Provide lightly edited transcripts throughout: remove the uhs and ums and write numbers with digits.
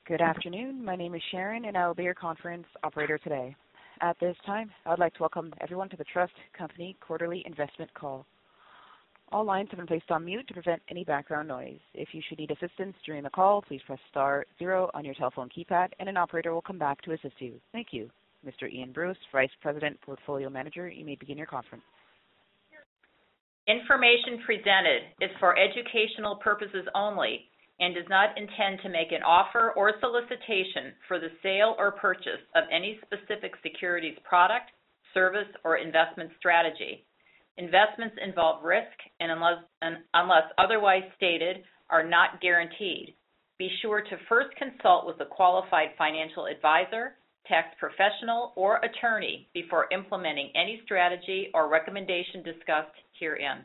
Good afternoon. My name is Sharon, and I will be your conference operator today. At this time, I would like to welcome everyone to the Trust Company Quarterly Investment Call. All lines have been placed on mute to prevent any background noise. If you should need assistance during the call, please press star 0 on your telephone keypad, and an operator will come back to assist you. Thank you. Mr. Ian Bruce, Vice President, Portfolio Manager, you may begin your conference. Information presented is for educational purposes only and does not intend to make an offer or solicitation for the sale or purchase of any specific securities product, service, or investment strategy. Investments involve risk and unless otherwise stated, are not guaranteed. Be sure to first consult with a qualified financial advisor, tax professional, or attorney before implementing any strategy or recommendation discussed herein.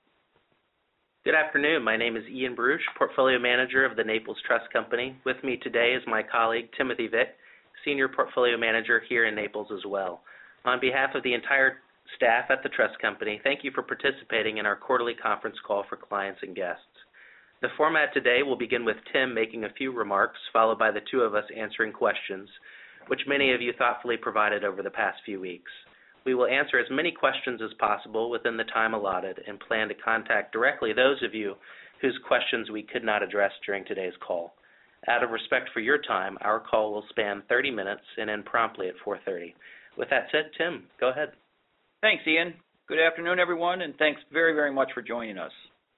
Good afternoon. My name is Ian Bruce, Portfolio Manager of the Naples Trust Company. With me today is my colleague Timothy Vick, Senior Portfolio Manager here in Naples as well. On behalf of the entire staff at the Trust Company, thank you for participating in our quarterly conference call for clients and guests. The format today will begin with Tim making a few remarks, followed by the two of us answering questions, which many of you thoughtfully provided over the past few weeks. We will answer as many questions as possible within the time allotted and plan to contact directly those of you whose questions we could not address during today's call. Out of respect for your time, our call will span 30 minutes and end promptly at 4:30. With that said, Tim, go ahead. Thanks, Ian. Good afternoon, everyone, and thanks very, very much for joining us.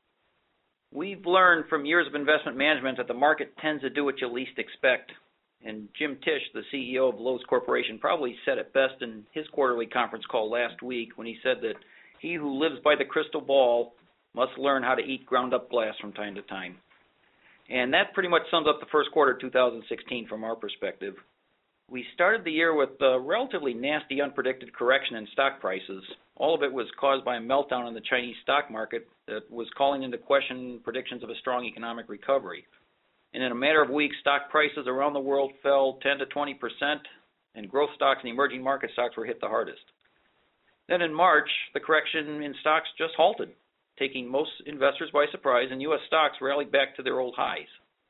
We've learned from years of investment management that the market tends to do what you least expect. And Jim Tisch, the CEO of Lowe's Corporation, probably said it best in his quarterly conference call last week when he said that he who lives by the crystal ball must learn how to eat ground-up glass from time to time. And that pretty much sums up the first quarter of 2016 from our perspective. We started the year with a relatively nasty, unpredicted correction in stock prices. All of it was caused by a meltdown in the Chinese stock market that was calling into question predictions of a strong economic recovery. And in a matter of weeks, stock prices around the world fell 10 to 20%, and growth stocks and emerging market stocks were hit the hardest. Then in March, the correction in stocks just halted, taking most investors by surprise, and U.S. stocks rallied back to their old highs.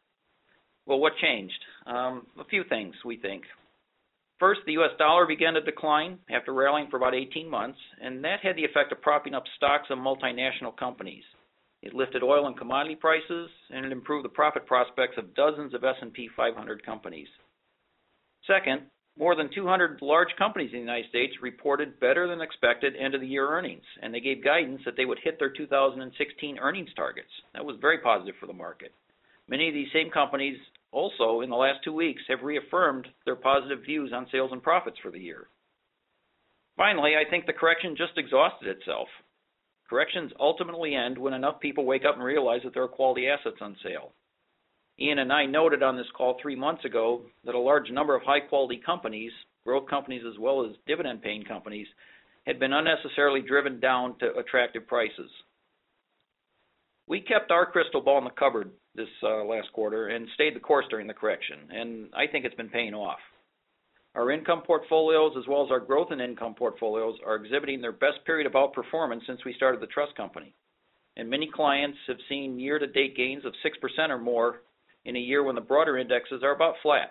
Well, what changed? A few things, we think. First, the U.S. dollar began to decline after rallying for about 18 months, and that had the effect of propping up stocks of multinational companies. It lifted oil and commodity prices, and it improved the profit prospects of dozens of S&P 500 companies. Second, more than 200 large companies in the United States reported better than expected end-of-the-year earnings, and they gave guidance that they would hit their 2016 earnings targets. That was very positive for the market. Many of these same companies also, in the last 2 weeks, have reaffirmed their positive views on sales and profits for the year. Finally, I think the correction just exhausted itself. Corrections ultimately end when enough people wake up and realize that there are quality assets on sale. Ian and I noted on this call 3 months ago that a large number of high-quality companies, growth companies as well as dividend-paying companies, had been unnecessarily driven down to attractive prices. We kept our crystal ball in the cupboard this last quarter and stayed the course during the correction, and I think it's been paying off. Our income portfolios, as well as our growth and income portfolios, are exhibiting their best period of outperformance since we started the trust company. And many clients have seen year-to-date gains of 6% or more in a year when the broader indexes are about flat.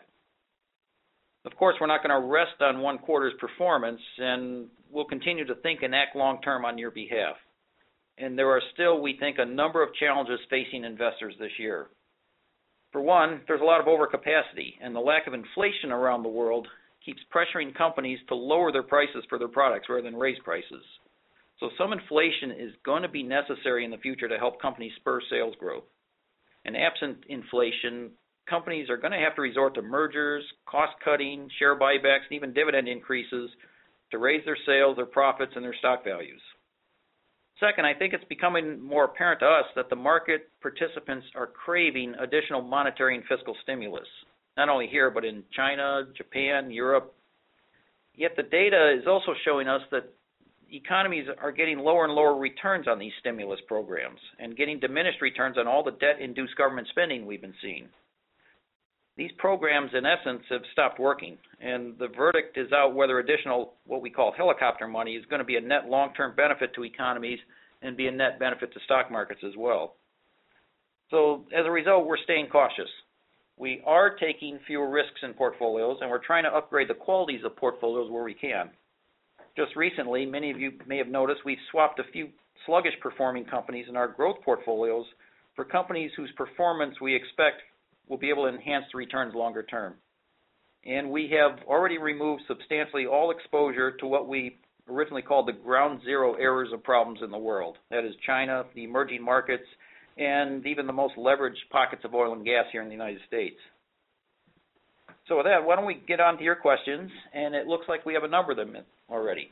Of course, we're not going to rest on one quarter's performance, and we'll continue to think and act long-term on your behalf. And there are still, we think, a number of challenges facing investors this year. For one, there's a lot of overcapacity, and the lack of inflation around the world keeps pressuring companies to lower their prices for their products rather than raise prices. So some inflation is going to be necessary in the future to help companies spur sales growth. And absent inflation, companies are going to have to resort to mergers, cost-cutting, share buybacks, and even dividend increases to raise their sales, their profits, and their stock values. Second, I think it's becoming more apparent to us that the market participants are craving additional monetary and fiscal stimulus, not only here but in China, Japan, Europe. Yet the data is also showing us that economies are getting lower and lower returns on these stimulus programs and getting diminished returns on all the debt-induced government spending we've been seeing. These programs, in essence, have stopped working, and the verdict is out whether additional, what we call helicopter money, is going to be a net long-term benefit to economies and be a net benefit to stock markets as well. So, as a result, we're staying cautious. We are taking fewer risks in portfolios, and we're trying to upgrade the qualities of portfolios where we can. Just recently, many of you may have noticed we swapped a few sluggish performing companies in our growth portfolios for companies whose performance we expect will be able to enhance the returns longer term. And we have already removed substantially all exposure to what we originally called the ground zero areas of problems in the world. That is China, the emerging markets, and even the most leveraged pockets of oil and gas here in the United States. So with that, why don't we get on to your questions, and it looks like we have a number of them already.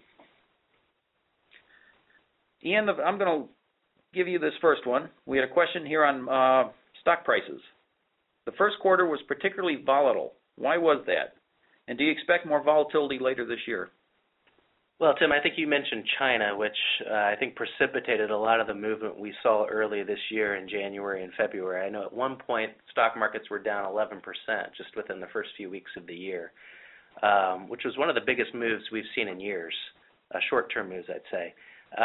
Ian, I'm going to give you this first one. We had a question here on stock prices. The first quarter was particularly volatile. Why was that? And do you expect more volatility later this year? Well, Tim, I think you mentioned China, which I think precipitated a lot of the movement we saw early this year in January and February. I know at one point stock markets were down 11% just within the first few weeks of the year, which was one of the biggest moves we've seen in years, short-term moves, I'd say.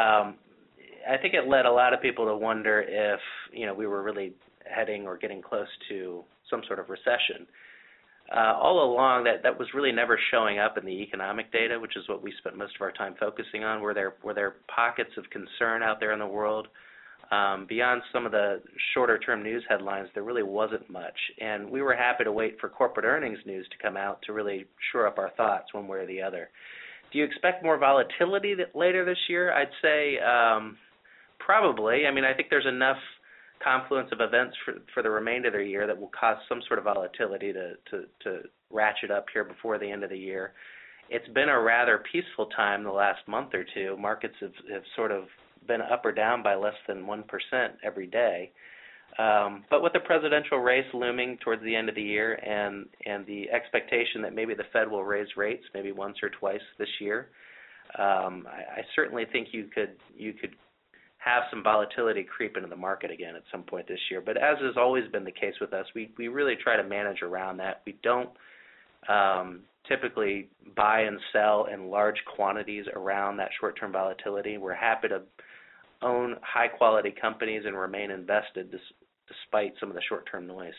I think it led a lot of people to wonder if we were really heading or getting close to some sort of recession. All along, that was really never showing up in the economic data, which is what we spent most of our time focusing on. Were there pockets of concern out there in the world? Beyond some of the shorter-term news headlines, there really wasn't much. And we were happy to wait for corporate earnings news to come out to really shore up our thoughts one way or the other. Do you expect more volatility later this year? I'd say probably. I mean, I think there's enough confluence of events for the remainder of the year that will cause some sort of volatility to ratchet up here before the end of the year. It's been a rather peaceful time the last month or two. Markets have sort of been up or down by less than 1% every day. But with the presidential race looming towards the end of the year and the expectation that maybe the Fed will raise rates maybe once or twice this year, I certainly think you could have some volatility creep into the market again at some point this year. But as has always been the case with us, we really try to manage around that. We don't typically buy and sell in large quantities around that short-term volatility. We're happy to own high-quality companies and remain invested despite some of the short-term noise.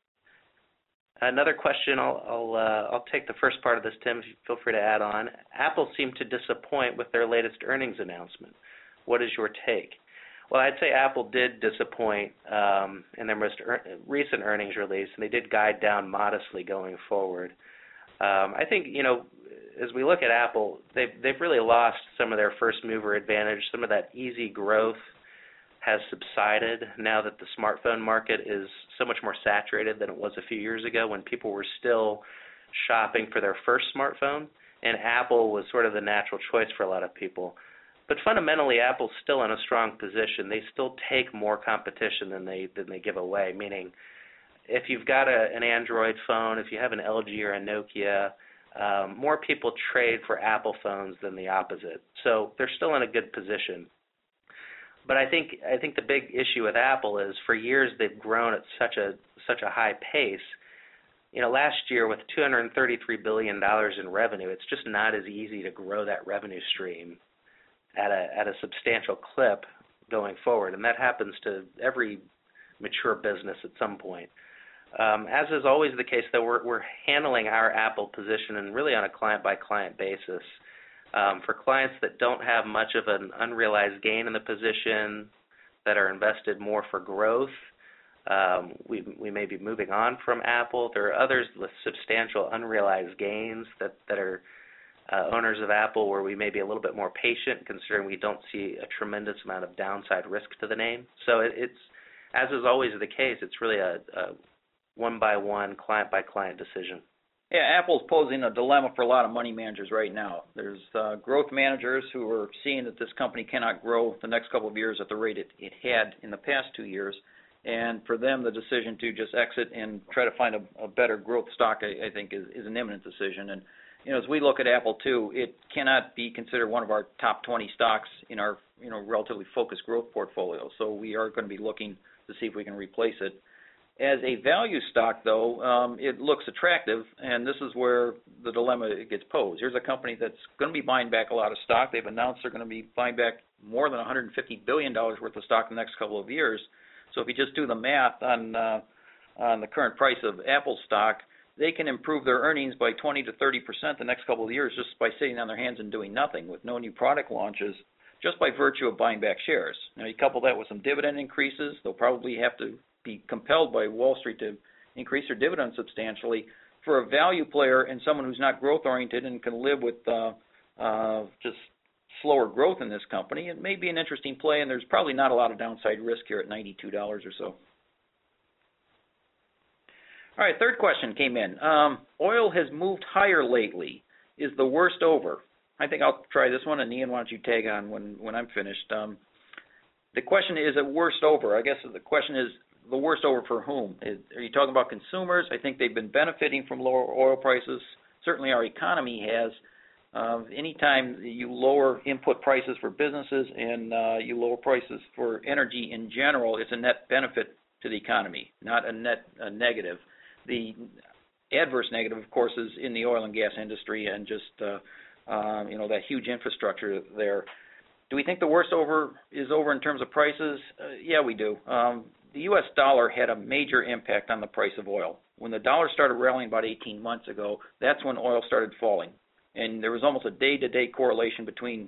Another question, I'll take the first part of this, Tim. Feel free to add on. Apple seemed to disappoint with their latest earnings announcement. What is your take? Well, I'd say Apple did disappoint in their most recent earnings release, and they did guide down modestly going forward. I think, as we look at Apple, they've really lost some of their first mover advantage. Some of that easy growth has subsided now that the smartphone market is so much more saturated than it was a few years ago when people were still shopping for their first smartphone, and Apple was sort of the natural choice for a lot of people. But fundamentally, Apple's still in a strong position. They still take more competition than they give away, meaning if you've got an Android phone, if you have an LG or a Nokia, more people trade for Apple phones than the opposite. So they're still in a good position. But I think the big issue with Apple is for years they've grown at such a high pace. Last year with $233 billion in revenue, it's just not as easy to grow that revenue stream at a substantial clip going forward, and that happens to every mature business at some point. As is always the case, though, we're handling our Apple position and really on a client-by-client basis. For clients that don't have much of an unrealized gain in the position, that are invested more for growth, we may be moving on from Apple. There are others with substantial unrealized gains that are owners of Apple where we may be a little bit more patient considering we don't see a tremendous amount of downside risk to the name. So it's, as is always the case, it's really a one-by-one, client-by-client decision. Yeah, Apple's posing a dilemma for a lot of money managers right now. There's growth managers who are seeing that this company cannot grow the next couple of years at the rate it had in the past 2 years. And for them, the decision to just exit and try to find a better growth stock, I think, is an imminent decision. And as we look at Apple too, it cannot be considered one of our top 20 stocks in our relatively focused growth portfolio. So we are going to be looking to see if we can replace it. As a value stock, though, it looks attractive, and this is where the dilemma gets posed. Here's a company that's going to be buying back a lot of stock. They've announced they're going to be buying back more than $150 billion worth of stock in the next couple of years. So if you just do the math on on the current price of Apple stock, they can improve their earnings by 20 to 30% the next couple of years just by sitting on their hands and doing nothing with no new product launches, just by virtue of buying back shares. Now, you couple that with some dividend increases, they'll probably have to be compelled by Wall Street to increase their dividend substantially. For a value player and someone who's not growth-oriented and can live with just slower growth in this company, it may be an interesting play, and there's probably not a lot of downside risk here at $92 or so. All right, third question came in. Oil has moved higher lately. Is the worst over? I think I'll try this one, and Ian, why don't you tag on when I'm finished. The question is it worst over? I guess the question is the worst over for whom? Are you talking about consumers? I think they've been benefiting from lower oil prices. Certainly our economy has. Anytime you lower input prices for businesses and you lower prices for energy in general, it's a net benefit to the economy, not a negative. The adverse negative, of course, is in the oil and gas industry and just that huge infrastructure there. Do we think the worst is over in terms of prices? Yeah, we do. The U.S. dollar had a major impact on the price of oil. When the dollar started rallying about 18 months ago, that's when oil started falling. And there was almost a day-to-day correlation between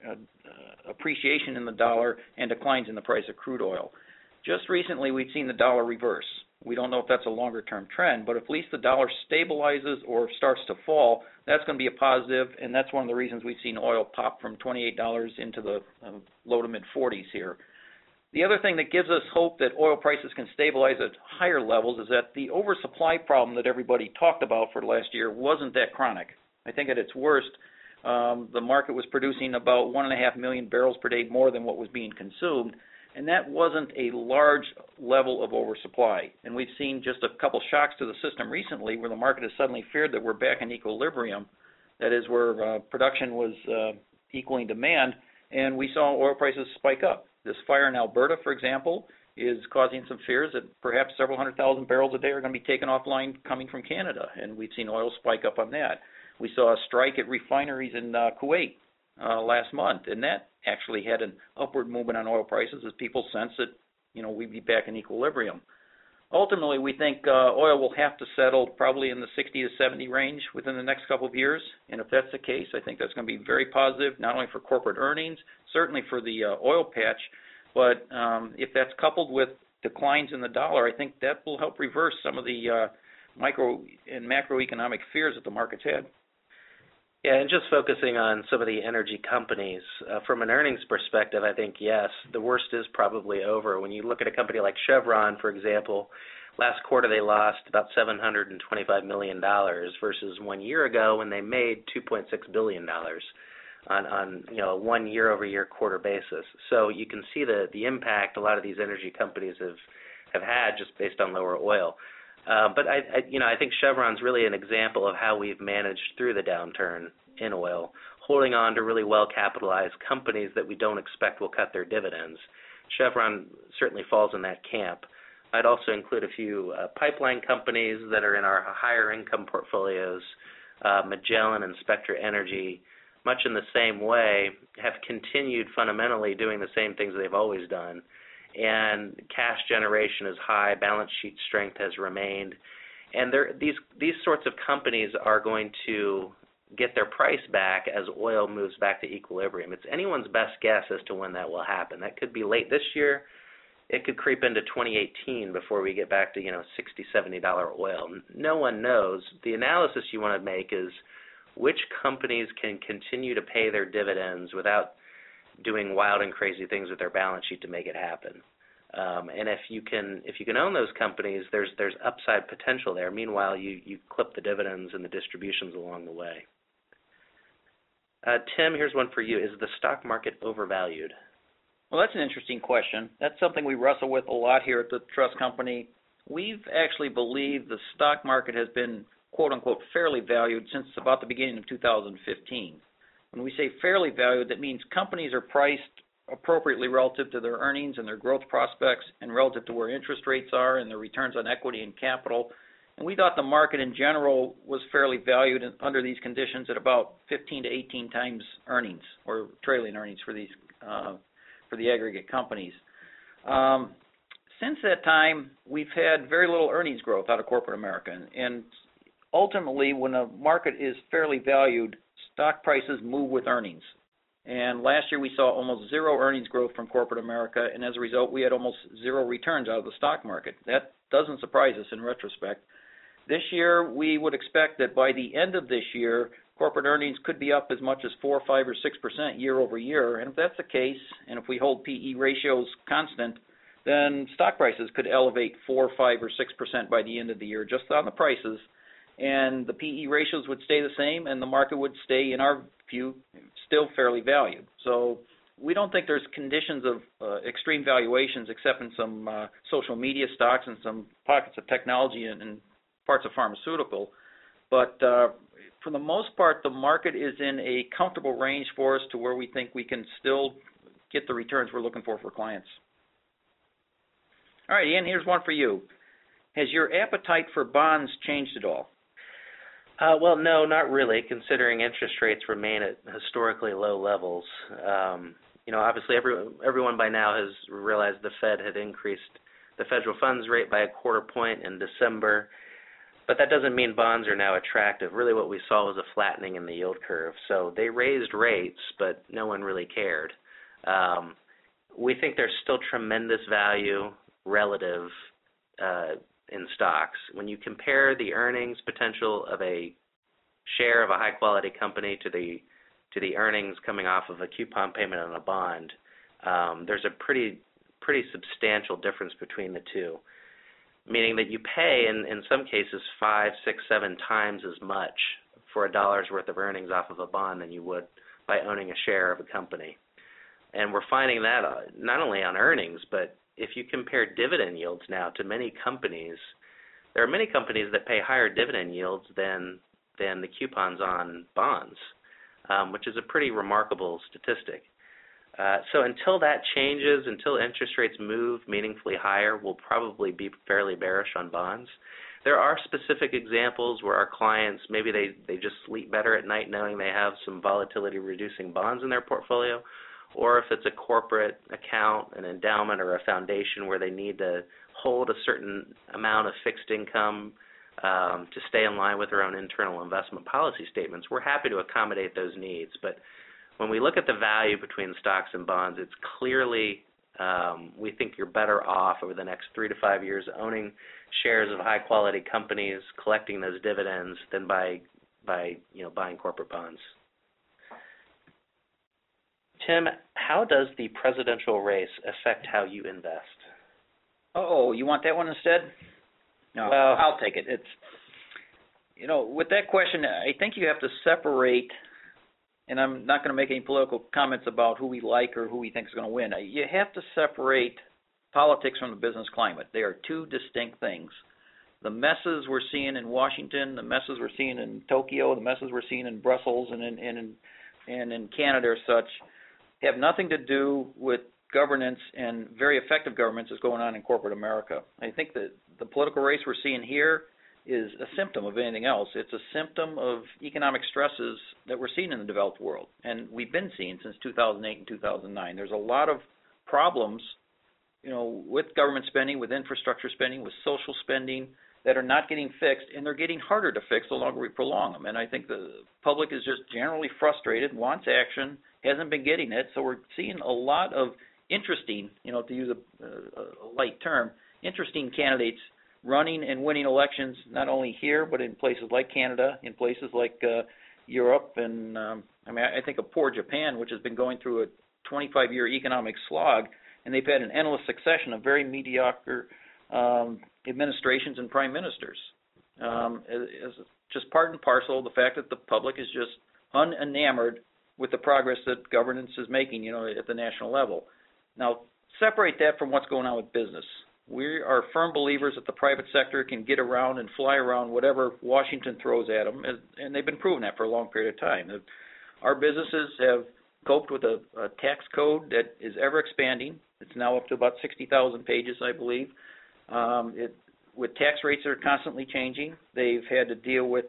appreciation in the dollar and declines in the price of crude oil. Just recently, we've seen the dollar reverse. We don't know if that's a longer-term trend, but if at least the dollar stabilizes or starts to fall, that's going to be a positive, and that's one of the reasons we've seen oil pop from $28 into the low to mid-40s here. The other thing that gives us hope that oil prices can stabilize at higher levels is that the oversupply problem that everybody talked about for last year wasn't that chronic. I think at its worst, the market was producing about 1.5 million barrels per day more than what was being consumed, and that wasn't a large level of oversupply. And we've seen just a couple shocks to the system recently where the market has suddenly feared that we're back in equilibrium, that is where production was equaling demand, and we saw oil prices spike up. This fire in Alberta, for example, is causing some fears that perhaps several 100,000 barrels a day are going to be taken offline coming from Canada, and we've seen oil spike up on that. We saw a strike at refineries in Kuwait last month, and that actually had an upward movement on oil prices as people sense that, we'd be back in equilibrium. Ultimately, we think oil will have to settle probably in the 60 to 70 range within the next couple of years, and if that's the case, I think that's going to be very positive, not only for corporate earnings, certainly for the oil patch, but if that's coupled with declines in the dollar, I think that will help reverse some of the micro and macroeconomic fears that the market's had. Yeah, and just focusing on some of the energy companies, from an earnings perspective, I think, yes, the worst is probably over. When you look at a company like Chevron, for example, last quarter they lost about $725 million versus 1 year ago when they made $2.6 billion on a 1 year-over-year quarter basis. So you can see the impact a lot of these energy companies have had just based on lower oil. But I think Chevron's really an example of how we've managed through the downturn in oil, holding on to really well-capitalized companies that we don't expect will cut their dividends. Chevron certainly falls in that camp. I'd also include a few pipeline companies that are in our higher income portfolios. Magellan and Spectra Energy, much in the same way, have continued fundamentally doing the same things they've always done. And cash generation is high, balance sheet strength has remained, and these sorts of companies are going to get their price back as oil moves back to equilibrium. It's anyone's best guess as to when that will happen. That could be late this year. It could creep into 2018 before we get back to $60, $70 oil. No one knows. The analysis you want to make is which companies can continue to pay their dividends without doing wild and crazy things with their balance sheet to make it happen. And if you can own those companies, there's upside potential there. Meanwhile, you clip the dividends and the distributions along the way. Tim, here's one for you. Is the stock market overvalued? Well, that's an interesting question. That's something we wrestle with a lot here at the Trust Company. We've actually believed the stock market has been, quote-unquote, fairly valued since about the beginning of 2015. When we say fairly valued, that means companies are priced appropriately relative to their earnings and their growth prospects and relative to where interest rates are and their returns on equity and capital. And we thought the market in general was fairly valued under these conditions at about 15 to 18 times earnings or trailing earnings for these for the aggregate companies. since that time, we've had very little earnings growth out of corporate America. And ultimately, when a market is fairly valued, stock prices move with earnings. And last year we saw almost zero earnings growth from corporate America, and as a result we had almost zero returns out of the stock market. That doesn't surprise us in retrospect. This year we would expect that by the end of this year, corporate earnings could be up as much as 4, 5, or 6% year over year. And if that's the case, and if we hold PE ratios constant, then stock prices could elevate 4, 5, or 6% by the end of the year just on the prices. And the PE ratios would stay the same, and the market would stay, in our view, still fairly valued. So we don't think there's conditions of extreme valuations except in some social media stocks and some pockets of technology and parts of pharmaceutical. But for the most part, the market is in a comfortable range for us to where we think we can still get the returns we're looking for clients. All right, Ian, here's one for you. Has your appetite for bonds changed at all? Well, no, not really, considering interest rates remain at historically low levels. Obviously everyone by now has realized the Fed had increased the federal funds rate by 1/4 point in December, but that doesn't mean bonds are now attractive. Really what we saw was a flattening in the yield curve. So they raised rates, but no one really cared. We think there's still tremendous value relative in stocks. When you compare the earnings potential of a share of a high-quality company to the earnings coming off of a coupon payment on a bond, there's a pretty substantial difference between the two, meaning that you pay, in some cases, 5, 6, 7 times as much for $1 worth of earnings off of a bond than you would by owning a share of a company. And we're finding that not only on earnings, but if you compare dividend yields now to many companies, there are many companies that pay higher dividend yields than the coupons on bonds, which is a pretty remarkable statistic. So until that changes, until interest rates move meaningfully higher, we'll probably be fairly bearish on bonds. There are specific examples where our clients, maybe they just sleep better at night knowing they have some volatility-reducing bonds in their portfolio, or if it's a corporate account, an endowment, or a foundation where they need to hold a certain amount of fixed income to stay in line with their own internal investment policy statements, we're happy to accommodate those needs. But when we look at the value between stocks and bonds, it's clearly, we think you're better off over the next 3 to 5 years owning shares of high-quality companies, collecting those dividends, than by buying corporate bonds. Tim, how does the presidential race affect how you invest? Oh, you want that one instead? No, well, I'll take it. It's, with that question, I think you have to separate, and I'm not going to make any political comments about who we like or who we think is going to win. You have to separate politics from the business climate. They are two distinct things. The messes we're seeing in Washington, the messes we're seeing in Tokyo, the messes we're seeing in Brussels and in Canada or such, have nothing to do with governance, and very effective governments is going on in corporate America. I think that the political race we're seeing here is a symptom of anything else. It's a symptom of economic stresses that we're seeing in the developed world, and we've been seeing since 2008 and 2009. There's a lot of problems, with government spending, with infrastructure spending, with social spending that are not getting fixed, and they're getting harder to fix the longer we prolong them. And I think the public is just generally frustrated, wants action, hasn't been getting it. So we're seeing a lot of interesting, to use a light term, interesting candidates running and winning elections, not only here, but in places like Canada, in places like Europe. And I think of poor Japan, which has been going through a 25-year economic slog, and they've had an endless succession of very mediocre administrations and prime ministers. As just part and parcel of the fact that the public is just unenamored with the progress that governance is making, at the national level. Now, separate that from what's going on with business. We are firm believers that the private sector can get around and fly around whatever Washington throws at them, and they've been proving that for a long period of time. Our businesses have coped with a tax code that is ever expanding. It's now up to about 60,000 pages, I believe. With tax rates that are constantly changing, they've had to deal with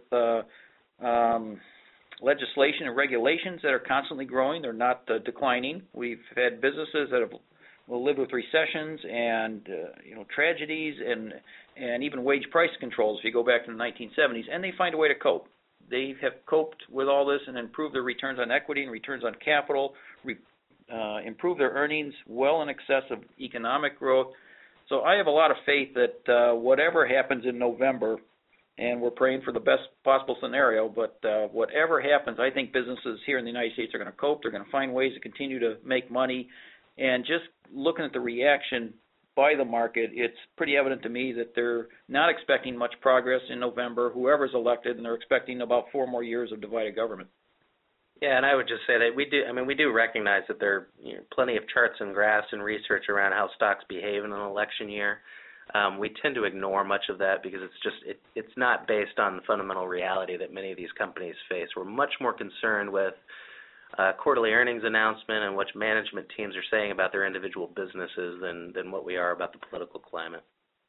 legislation and regulations that are constantly growing. They're not declining. We've had businesses that have lived with recessions and tragedies and even wage price controls if you go back to the 1970s, and they find a way to cope. They have coped with all this and improved their returns on equity and returns on capital, improved their earnings well in excess of economic growth. So I have a lot of faith that whatever happens in November, and we're praying for the best possible scenario, but whatever happens, I think businesses here in the United States are going to cope. They're going to find ways to continue to make money. And just looking at the reaction by the market, it's pretty evident to me that they're not expecting much progress in November, whoever's elected, and they're expecting about 4 more years of divided government. Yeah, and I would just say that we do recognize that there are plenty of charts and graphs and research around how stocks behave in an election year. We tend to ignore much of that because it's not based on the fundamental reality that many of these companies face. We're much more concerned with quarterly earnings announcement and what management teams are saying about their individual businesses than what we are about the political climate.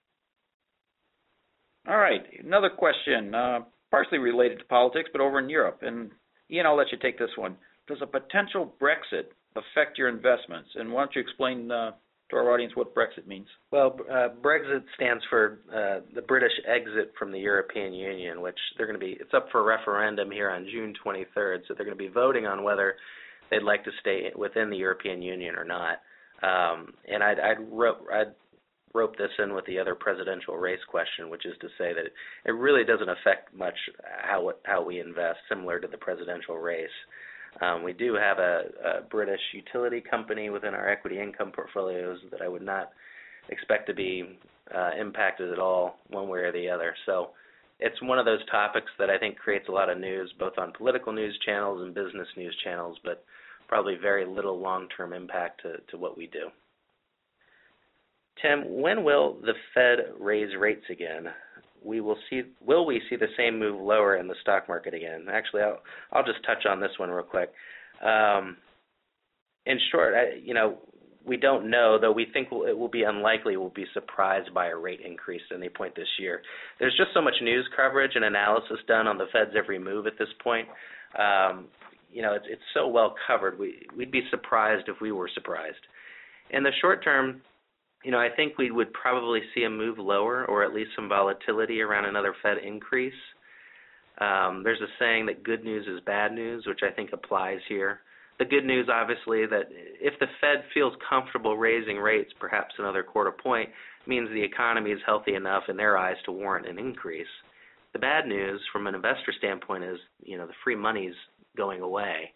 All right, another question, partially related to politics, but over in Europe. And Ian, I'll let you take this one. Does a potential Brexit affect your investments? And why don't you explain to our audience what Brexit means? Well, Brexit stands for the British exit from the European Union, which it's up for referendum here on June 23rd, so they're going to be voting on whether they'd like to stay within the European Union or not. And I'd rope this in with the other presidential race question, which is to say that it really doesn't affect much how we invest, similar to the presidential race. We do have a British utility company within our equity income portfolios that I would not expect to be impacted at all one way or the other. So it's one of those topics that I think creates a lot of news, both on political news channels and business news channels, but probably very little long-term impact to what we do. Tim, when will the Fed raise rates again? Will we see the same move lower in the stock market again? Actually, I'll just touch on this one real quick. In short, we don't know, though we think it will be unlikely we'll be surprised by a rate increase at any point this year. There's just so much news coverage and analysis done on the Fed's every move at this point. It's so well covered, we'd be surprised if we were surprised. In the short term, I think we would probably see a move lower or at least some volatility around another Fed increase. There's a saying that good news is bad news, which I think applies here. The good news, obviously, that if the Fed feels comfortable raising rates perhaps another quarter point, means the economy is healthy enough in their eyes to warrant an increase. The bad news from an investor standpoint is, the free money's going away.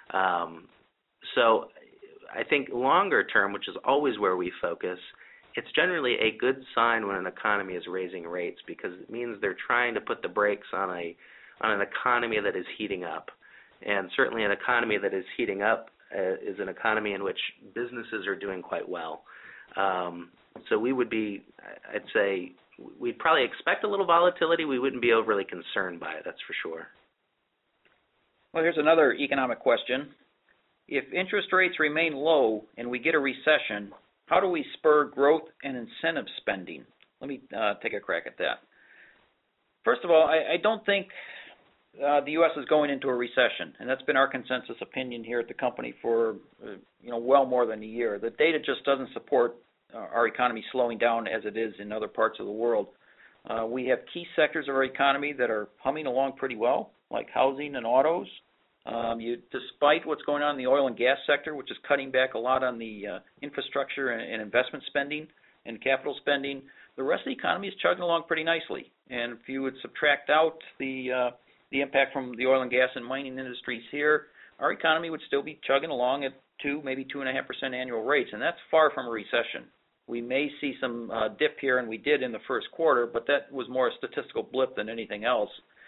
So I think longer term, which is always where we focus, it's generally a good sign when an economy is raising rates because it means they're trying to put the brakes on an economy that is heating up. And certainly an economy that is heating up is an economy in which businesses are doing quite well. So I'd say, we'd probably expect a little volatility. We wouldn't be overly concerned by it, that's for sure. Well, here's another economic question. If interest rates remain low and we get a recession, how do we spur growth and incentive spending? Let me take a crack at that. First of all, I don't think the U.S. is going into a recession, and that's been our consensus opinion here at the company for well more than a year. The data just doesn't support our economy slowing down as it is in other parts of the world. We have key sectors of our economy that are humming along pretty well, like housing and autos. Despite what's going on in the oil and gas sector, which is cutting back a lot on the infrastructure and investment spending and capital spending, the rest of the economy is chugging along pretty nicely. And if you would subtract out the impact from the oil and gas and mining industries here, our economy would still be chugging along at 2, maybe 2.5% annual rates, and that's far from a recession. We may see some dip here, and we did in the first quarter, but that was more a statistical blip than anything else.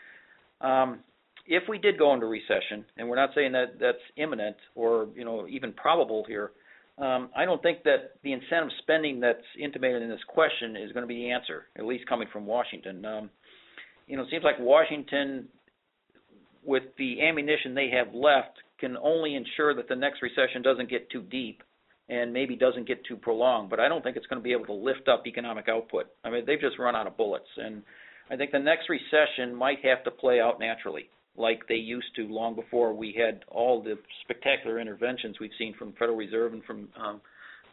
If we did go into recession, and we're not saying that that's imminent or even probable here, I don't think that the incentive spending that's intimated in this question is going to be the answer, at least coming from Washington. It seems like Washington, with the ammunition they have left, can only ensure that the next recession doesn't get too deep and maybe doesn't get too prolonged. But I don't think it's going to be able to lift up economic output. I mean, they've just run out of bullets. And I think the next recession might have to play out naturally, like they used to long before we had all the spectacular interventions we've seen from the Federal Reserve and from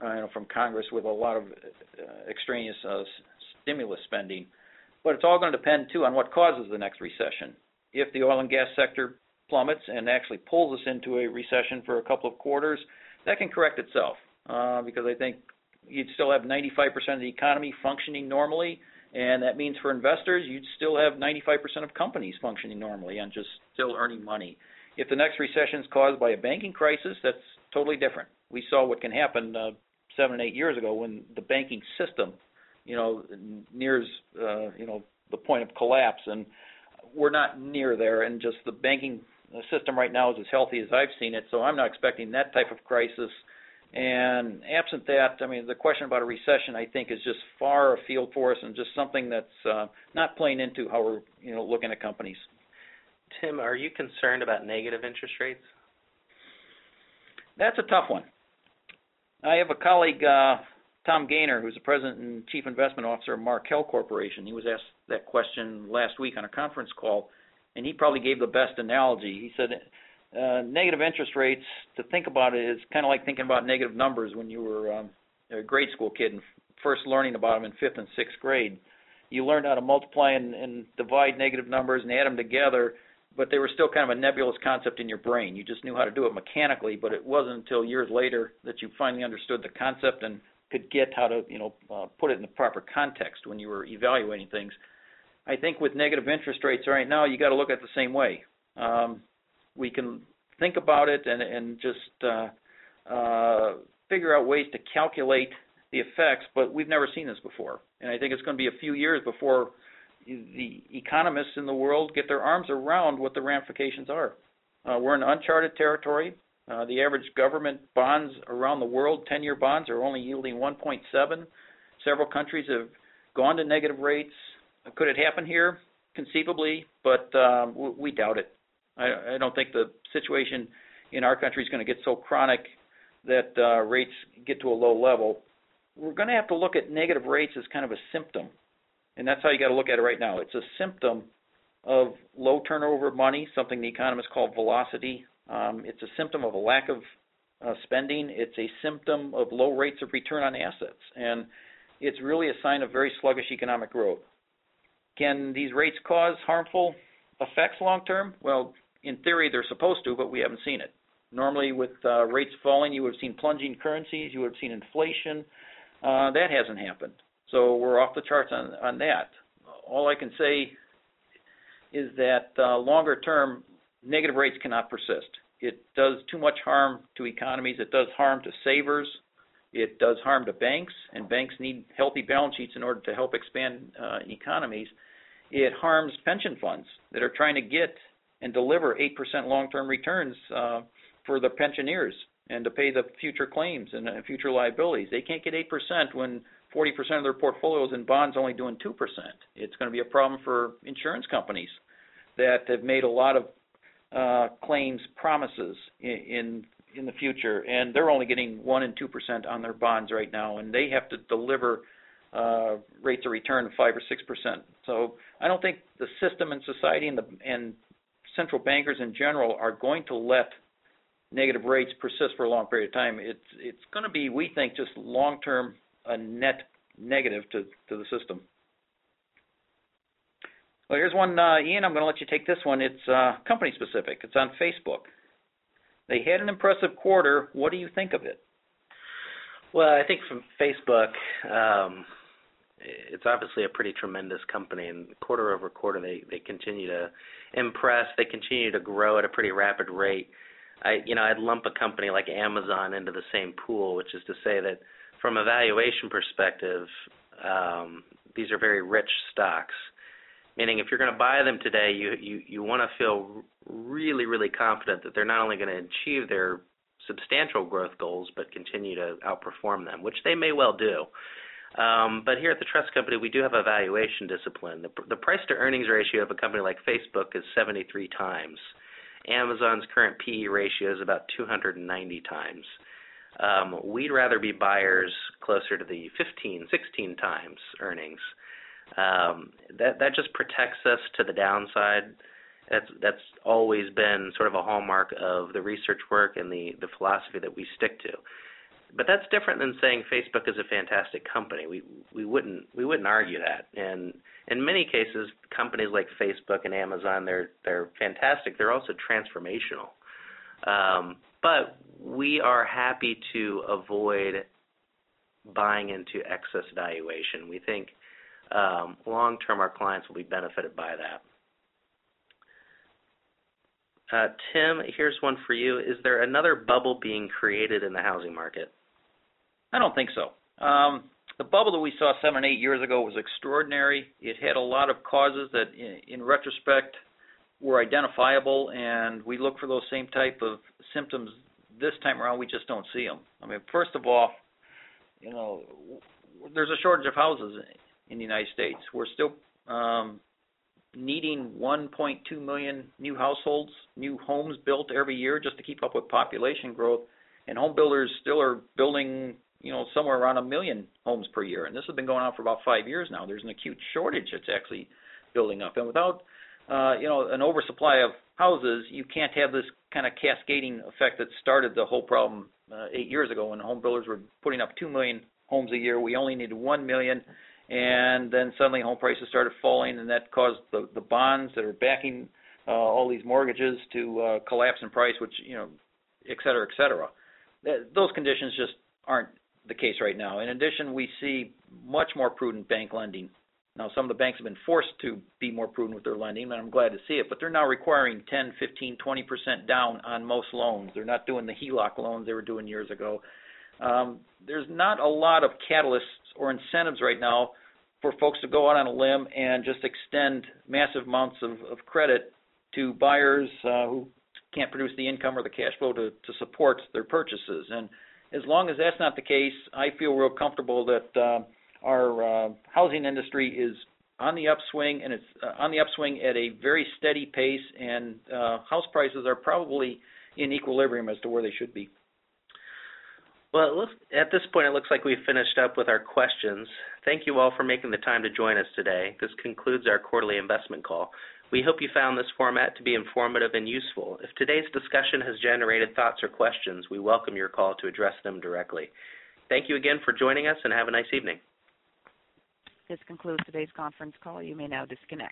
from Congress with a lot of extraneous stimulus spending. But it's all going to depend, too, on what causes the next recession. If the oil and gas sector plummets and actually pulls us into a recession for a couple of quarters, that can correct itself because I think you'd still have 95% of the economy functioning normally, and that means for investors you'd still have 95% of companies functioning normally and just still earning money. If the next recession is caused by a banking crisis, that's totally different. We saw what can happen 7 and 8 years ago when the banking system, nears the point of collapse, and we're not near there. And just the banking system right now is as healthy as I've seen it, so I'm not expecting that type of crisis. And absent that, the question about a recession, I think, is just far afield for us and just something that's not playing into how we're, looking at companies. Tim, are you concerned about negative interest rates? That's a tough one. I have a colleague, Tom Gaynor, who's the president and chief investment officer of Markel Corporation. He was asked that question last week on a conference call, and he probably gave the best analogy. He said, negative interest rates, to think about it, is kind of like thinking about negative numbers when you were a grade school kid and first learning about them in 5th and 6th grade. You learned how to multiply and divide negative numbers and add them together, but they were still kind of a nebulous concept in your brain. You just knew how to do it mechanically, but it wasn't until years later that you finally understood the concept and could get how to put it in the proper context when you were evaluating things. I think with negative interest rates right now, you got to look at it the same way. We can think about it and just figure out ways to calculate the effects, but we've never seen this before. And I think it's going to be a few years before the economists in the world get their arms around what the ramifications are. We're in uncharted territory. The average government bonds around the world, 10-year bonds, are only yielding 1.7. Several countries have gone to negative rates. Could it happen here? Conceivably, but we doubt it. I don't think the situation in our country is going to get so chronic that rates get to a low level. We're going to have to look at negative rates as kind of a symptom, and that's how you got to look at it right now. It's a symptom of low turnover of money, something the economists call velocity. It's a symptom of a lack of spending. It's a symptom of low rates of return on assets, and it's really a sign of very sluggish economic growth. Can these rates cause harmful effects long term? Well, in theory, they're supposed to, but we haven't seen it. Normally, with rates falling, you would have seen plunging currencies, you would have seen inflation. That hasn't happened. So we're off the charts on that. All I can say is that longer term, negative rates cannot persist. It does too much harm to economies. It does harm to savers. It does harm to banks, and banks need healthy balance sheets in order to help expand economies. It harms pension funds that are trying to get and deliver 8% long-term returns for the pensioners and to pay the future claims and future liabilities. They can't get 8% when 40% of their portfolio is in bonds only doing 2%. It's going to be a problem for insurance companies that have made a lot of claims promises in the future, and they're only getting 1% and 2% on their bonds right now, and they have to deliver rates of return of 5 or 6%. So I don't think the system and society and central bankers in general are going to let negative rates persist for a long period of time. It's going to be, we think, just long-term a net negative to the system. Well, here's one, Ian. I'm going to let you take this one. It's company specific. It's on Facebook. They had an impressive quarter. What do you think of it? Well, I think from Facebook, it's obviously a pretty tremendous company, and quarter over quarter they continue to impress. They continue to grow at a pretty rapid rate. I'd lump a company like Amazon into the same pool, which is to say that from a valuation perspective, these are very rich stocks. Meaning, if you're going to buy them today, you want to feel really, really confident that they're not only going to achieve their substantial growth goals, but continue to outperform them, which they may well do. But here at the Trust Company, we do have a valuation discipline. The price-to-earnings ratio of a company like Facebook is 73 times. Amazon's current PE ratio is about 290 times. We'd rather be buyers closer to the 15, 16 times earnings. That just protects us to the downside. That's always been sort of a hallmark of the research work and the philosophy that we stick to. But that's different than saying Facebook is a fantastic company. We wouldn't argue that. And in many cases, companies like Facebook and Amazon, they're fantastic. They're also transformational. But we are happy to avoid buying into excess valuation. We think long term our clients will be benefited by that. Tim, here's one for you. Is there another bubble being created in the housing market? I don't think so. The bubble that we saw 7 or 8 years ago was extraordinary. It had a lot of causes that, in retrospect, were identifiable, and we look for those same type of symptoms this time around. We just don't see them. I mean, first of all, there's a shortage of houses in the United States. We're still needing 1.2 million new households, new homes built every year just to keep up with population growth, and home builders still are building somewhere around 1 million homes per year, and this has been going on for about 5 years now. There's an acute shortage that's actually building up, and without an oversupply of houses, you can't have this kind of cascading effect that started the whole problem 8 years ago when home builders were putting up 2 million homes a year. We only needed 1 million, and then suddenly home prices started falling, and that caused the bonds that are backing all these mortgages to collapse in price, which, et cetera, et cetera. Those conditions just aren't the case right now. In addition, we see much more prudent bank lending. Now, some of the banks have been forced to be more prudent with their lending, and I'm glad to see it, but they're now requiring 10, 15, 20% down on most loans. They're not doing the HELOC loans they were doing years ago. There's not a lot of catalysts or incentives right now for folks to go out on a limb and just extend massive amounts of credit to buyers who can't produce the income or the cash flow to support their purchases. And as long as that's not the case, I feel real comfortable that our housing industry is on the upswing, and it's on the upswing at a very steady pace, and house prices are probably in equilibrium as to where they should be. Well, at this point, it looks like we've finished up with our questions. Thank you all for making the time to join us today. This concludes our quarterly investment call. We hope you found this format to be informative and useful. If today's discussion has generated thoughts or questions, we welcome your call to address them directly. Thank you again for joining us, and have a nice evening. This concludes today's conference call. You may now disconnect.